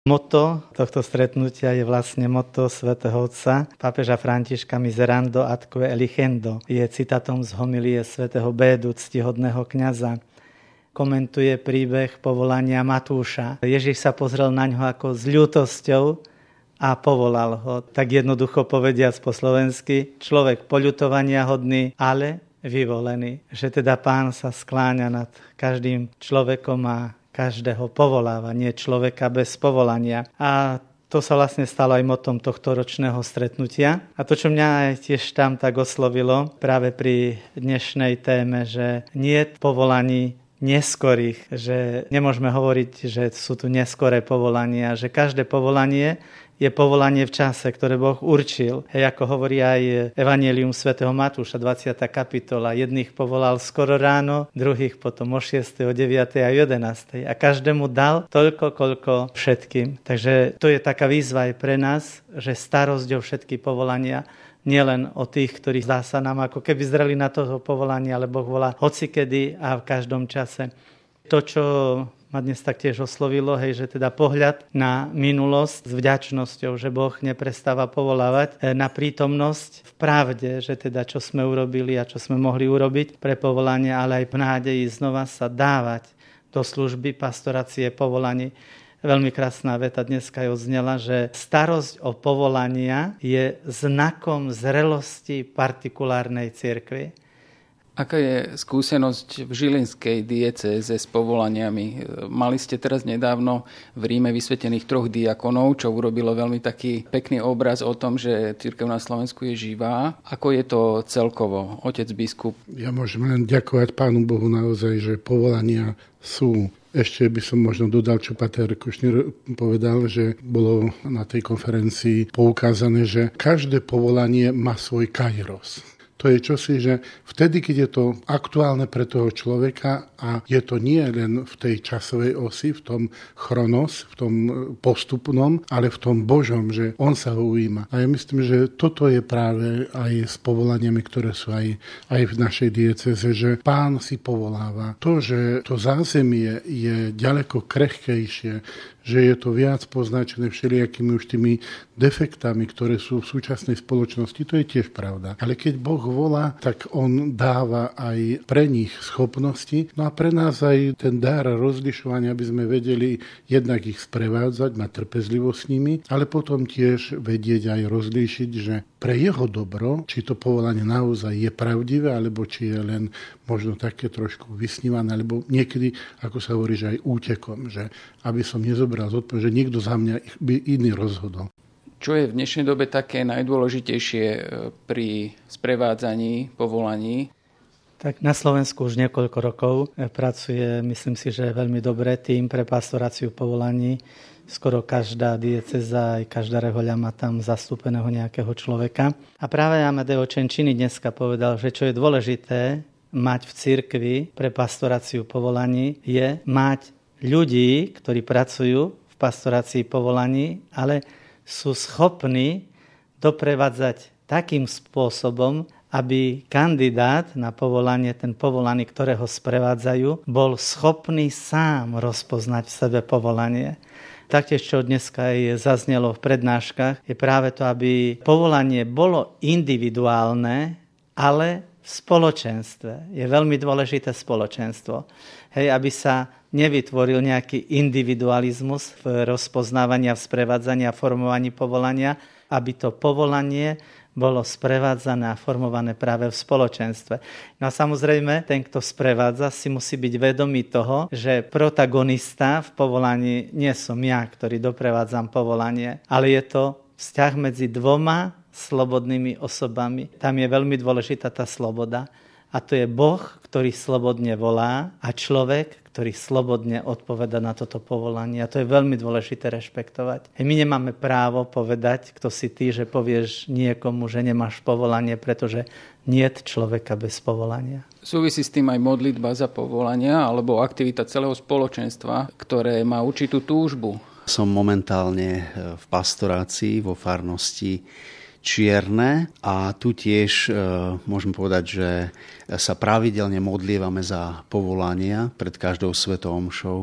Motto tohto stretnutia je vlastne motto svätého otca pápeža Františka Miserando atque eligendo. Je citátom z homilie svätého Bédu, ctihodného kňaza. Komentuje príbeh povolania Matúša. Ježiš sa pozrel na ňo ako s ľútosťou a povolal ho. Tak jednoducho povediac po slovensky, človek poľutovania hodný, ale vyvolený. Že teda Pán sa skláňa nad každým človekom a každého povoláva, nie človeka bez povolania. A to sa vlastne stalo aj motom tohto ročného stretnutia. A to, čo mňa tiež tam tak oslovilo práve pri dnešnej téme, že nie je povolaní neskorých, že nemôžeme hovoriť, že sú tu neskoré povolania, že každé povolanie je povolanie v čase, ktoré Boh určil. Ako hovorí aj Evangelium svätého Matúša, 20. kapitola. Jedných povolal skoro ráno, druhých potom o 6., o 9. a 11. A každému dal toľko, koľko všetkým. Takže to je taká výzva aj pre nás, že starosť o všetky povolania, nielen o tých, ktorí zdá sa nám ako keby zreli na toho povolania, ale Boh volá hocikedy a v každom čase. To, čo ma dnes taktiež oslovilo, že teda pohľad na minulosť s vďačnosťou, že Boh neprestáva povolávať na prítomnosť v pravde, že teda čo sme urobili a čo sme mohli urobiť pre povolanie, ale aj v nádeji znova sa dávať do služby pastorácie povolaní. Veľmi krásna veta dneska odznela, že starosť o povolania je znakom zrelosti partikulárnej cirkvi. Aká je skúsenosť v žilinskej diecéze s povolaniami? Mali ste teraz nedávno v Ríme vysvetených 3 diakonov, čo urobilo veľmi taký pekný obraz o tom, že cirkev na Slovensku je živá. Ako je to celkovo, otec biskup? Ja môžem len ďakovať Pánu Bohu naozaj, že povolania sú. Ešte by som možno dodal, čo pater Kušnir povedal, že bolo na tej konferencii poukázané, že každé povolanie má svoj kairos. To je čosi, že vtedy, keď je to aktuálne pre toho človeka a je to nie len v tej časovej osi, v tom chronos, v tom postupnom, ale v tom Božom, že on sa ho ujíma. A ja myslím, že toto je práve aj s povolaniami, ktoré sú aj v našej diecéze, že Pán si povoláva. To, že to zázemie je ďaleko krehkejšie, že je to viac poznačené všelijakými už tými defektami, ktoré sú v súčasnej spoločnosti, to je tiež pravda. Ale keď Boh volá, tak on dáva aj pre nich schopnosti, no a pre nás aj ten dar rozlišovania, aby sme vedeli jednak ich sprevádzať, mať trpezlivosť s nimi, ale potom tiež vedieť aj rozlíšiť, že pre jeho dobro, či to povolanie naozaj je pravdivé, alebo či je len možno také trošku vysnívané, alebo niekedy, ako sa hovorí, že aj útekom, že aby som nezobral zodpovednosť, že niekto za mňa by iný rozhodol. Čo je v dnešnej dobe také najdôležitejšie pri sprevádzaní povolaní? Tak na Slovensku už niekoľko rokov pracuje, myslím si, že veľmi dobre tým pre pastoráciu povolaní. Skoro každá diecéza, aj každá rehoľa má tam zastúpeného nejakého človeka. A práve Amadeo Cencini dneska povedal, že čo je dôležité mať v cirkvi pre pastoráciu povolaní, je mať ľudí, ktorí pracujú v pastorácii povolaní, ale sú schopní doprevádzať takým spôsobom, aby kandidát na povolanie, ten povolaný, ktorého sprevádzajú, bol schopný sám rozpoznať v sebe povolanie. Taktiež, čo dneska aj zaznelo v prednáškach, je práve to, aby povolanie bolo individuálne, ale v spoločenstve. Je veľmi dôležité spoločenstvo. Aby sa nevytvoril nejaký individualizmus v rozpoznávaní a v sprevádzaní a formovaní povolania, aby to povolanie bolo sprevádzané a formované práve v spoločenstve. No a samozrejme, ten, kto sprevádza, si musí byť vedomý toho, že protagonista v povolaní nie som ja, ktorý doprevádzam povolanie, ale je to vzťah medzi dvoma slobodnými osobami. Tam je veľmi dôležitá tá sloboda. A to je Boh, ktorý slobodne volá a človek, ktorý slobodne odpoveda na toto povolanie. A to je veľmi dôležité rešpektovať. My nemáme právo povedať, kto si ty, že povieš niekomu, že nemáš povolanie, pretože niet človeka bez povolania. Súvisí s tým aj modlitba za povolania alebo aktivita celého spoločenstva, ktoré má určitú túžbu. Som momentálne v pastorácii vo farnosti Čierne a tu tiež môžem povedať, že sa pravidelne modlievame za povolania pred každou svetou omšou.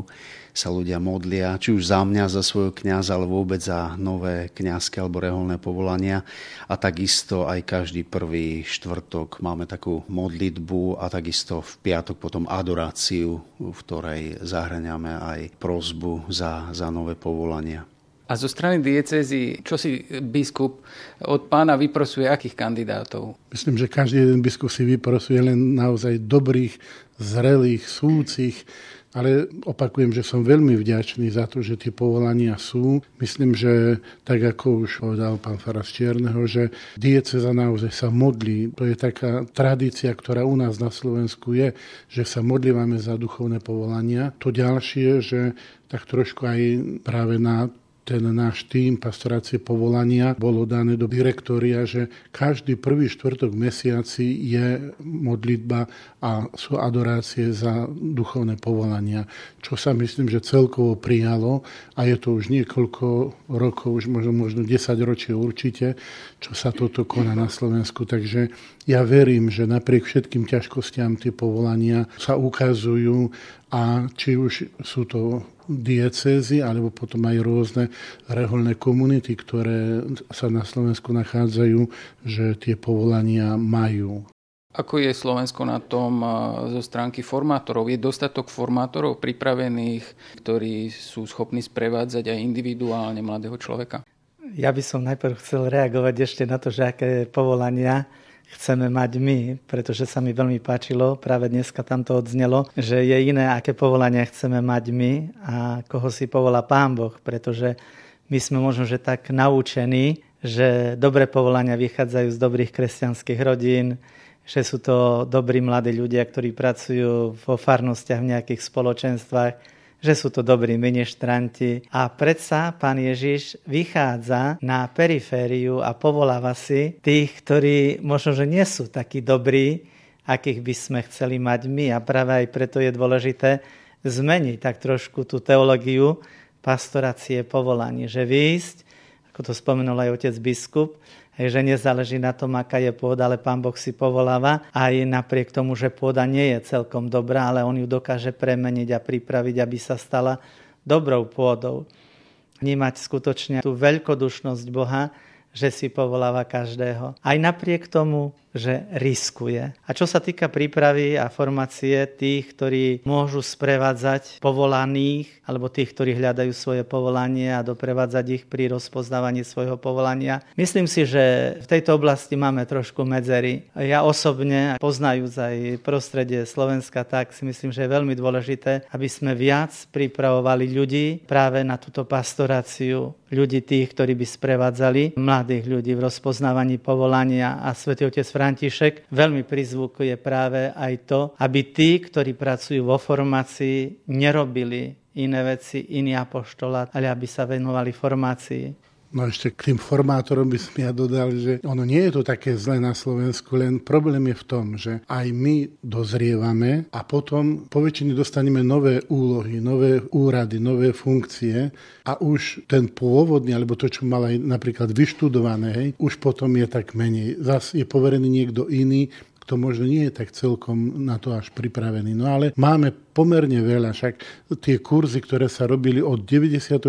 sa ľudia modlia, či už za mňa, za svojho kňaza, alebo vôbec za nové kňazské alebo reholné povolania. A takisto aj každý prvý štvrtok máme takú modlitbu a takisto v piatok potom adoráciu, v ktorej zahŕňame aj prosbu za nové povolania. A zo strany diecézy, čo si biskup od pána vyprosuje, akých kandidátov? Myslím, že každý jeden biskup si vyprosuje len naozaj dobrých, zrelých, súcich, ale opakujem, že som veľmi vďačný za to, že tie povolania sú. Myslím, že tak ako už povedal pán farár z Čierneho, že diecéza naozaj sa modlí. To je taká tradícia, ktorá u nás na Slovensku je, že sa modlívame za duchovné povolania. To ďalšie, že tak trošku aj práve na ten náš tím pastorácie povolania bolo dané do direktória, že každý prvý štvrtok mesiaci je modlitba a sú adorácie za duchovné povolania, čo sa myslím, že celkovo prijalo a je to už niekoľko rokov, už možno 10 ročí určite, čo sa toto koná na Slovensku. Takže ja verím, že napriek všetkým ťažkostiam tie povolania sa ukazujú a či už sú to diecézy, alebo potom aj rôzne reholné komunity, ktoré sa na Slovensku nachádzajú, že tie povolania majú. Ako je Slovensko na tom zo stránky formátorov? Je dostatok formátorov pripravených, ktorí sú schopní sprevádzať aj individuálne mladého človeka? Ja by som najprv chcel reagovať ešte na to, že aké povolania chceme mať my, pretože sa mi veľmi páčilo, práve dneska tam to odznelo, že je iné, aké povolania chceme mať my a koho si povolá Pán Boh, pretože my sme možno, že tak naučení, že dobré povolania vychádzajú z dobrých kresťanských rodín, že sú to dobrí mladí ľudia, ktorí pracujú vo farnostiach v nejakých spoločenstvách, že sú to dobrí ministranti. A predsa Pán Ježiš vychádza na perifériu a povoláva si tých, ktorí možno, že nie sú takí dobrí, akých by sme chceli mať my. A práve aj preto je dôležité zmeniť tak trošku tú teológiu pastorácie povolanie. Že výjsť, ako to spomenul aj otec biskup, že nezáleží na tom, aká je pôda, ale Pán Boh si povoláva aj napriek tomu, že pôda nie je celkom dobrá, ale on ju dokáže premeniť a pripraviť, aby sa stala dobrou pôdou. Vnímať skutočne tú veľkodušnosť Boha, že si povoláva každého. Aj napriek tomu, že riskuje. A čo sa týka prípravy a formácie tých, ktorí môžu sprevádzať povolaných, alebo tých, ktorí hľadajú svoje povolanie a doprevádzať ich pri rozpoznávaní svojho povolania. Myslím si, že v tejto oblasti máme trošku medzery. Ja osobne, poznajúc aj prostredie Slovenska, tak si myslím, že je veľmi dôležité, aby sme viac pripravovali ľudí práve na túto pastoráciu, ľudí tých, ktorí by sprevádzali mladých ľudí v rozpoznávaní povolania. A Svätý otec František veľmi prizvukuje práve aj to, aby tí, ktorí pracujú vo formácii, nerobili iné veci, iný apoštolát, ale aby sa venovali formácii. No ešte k tým formátorom by som ja dodal, že ono nie je to také zlé na Slovensku, len problém je v tom, že aj my dozrievame a potom poväčšine dostaneme nové úlohy, nové úrady, nové funkcie a už ten pôvodný, alebo to, čo mal aj napríklad vyštudované, hej, už potom je tak menej. Zas je poverený niekto iný, kto možno nie je tak celkom na to až pripravený. No ale máme pomerne veľa, však tie kurzy, ktoré sa robili od 94.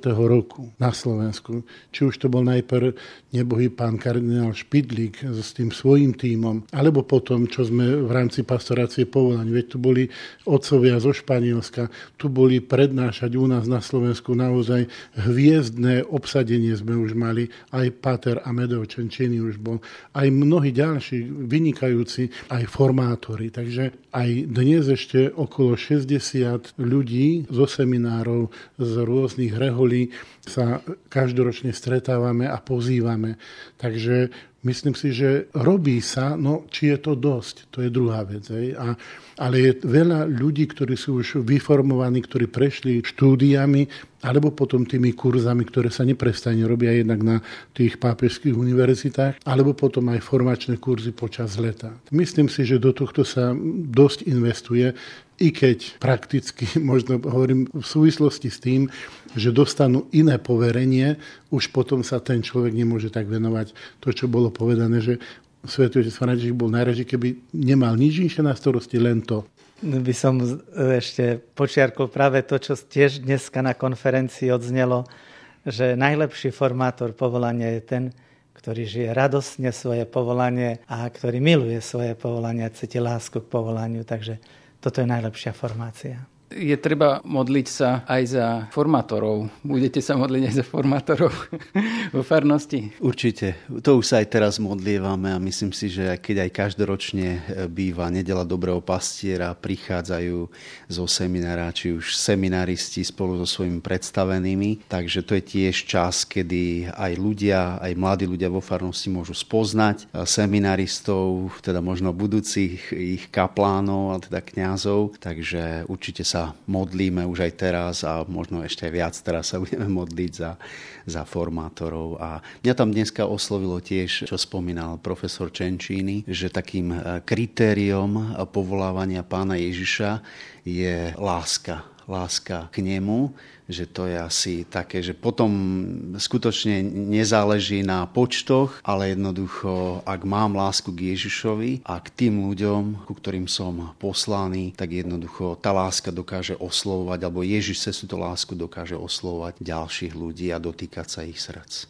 roku na Slovensku, či už to bol najprv nebohý pán kardinál Špidlík s tým svojím tímom, alebo potom, čo sme v rámci pastorácie povolaní, veď tu boli otcovia zo Španielska, tu boli prednášať u nás na Slovensku naozaj hviezdne obsadenie sme už mali, aj páter Amedeo Cencini už bol, aj mnohí ďalší vynikajúci, aj formátori, takže aj dnes ešte okolo 60 ľudí zo seminárov, z rôznych reholí sa každoročne stretávame a pozývame. Takže myslím si, že robí sa, no či je to dosť, to je druhá vec. Ale je veľa ľudí, ktorí sú už vyformovaní, ktorí prešli štúdiami alebo potom tými kurzami, ktoré sa neprestajne robia jednak na tých pápežských univerzitách, alebo potom aj formačné kurzy počas leta. Myslím si, že do tohto sa dosť investuje, i keď prakticky, možno hovorím v súvislosti s tým, že dostanú iné poverenie, už potom sa ten človek nemôže tak venovať to, čo bolo povedané, že Svätý otec František bol najradšej, keby nemal nič inšie na starosti, len to. By som ešte počiarkol práve to, čo tiež dneska na konferencii odznelo, že najlepší formátor povolania je ten, ktorý žije radostne svoje povolanie a ktorý miluje svoje povolanie a cíti lásku k povolaniu. Takže toto je najlepšia formácia. Je treba modliť sa aj za formátorov. Budete sa modliť aj za formátorov vo farnosti? Určite. To už sa aj teraz modlievame a myslím si, že keď aj každoročne býva Nedeľa dobrého pastiera, prichádzajú zo seminára, či už seminaristi spolu so svojimi predstavenými. Takže to je tiež čas, kedy aj ľudia, aj mladí ľudia vo farnosti môžu spoznať seminaristov, teda možno budúcich ich kaplánov, a teda kňazov. Takže určite sa modlíme už aj teraz a možno ešte aj viac teraz sa budeme modliť za formátorov. A mňa tam dneska oslovilo tiež, čo spomínal profesor Čenčíny, že takým kritériom povolávania Pána Ježiša je láska. Láska k nemu, že to je asi také, že potom skutočne nezáleží na počtoch, ale jednoducho, ak mám lásku k Ježišovi a k tým ľuďom, ku ktorým som poslaný, tak jednoducho tá láska dokáže oslovovať, alebo Ježiš cez túto lásku dokáže oslovovať ďalších ľudí a dotýkať sa ich srdc.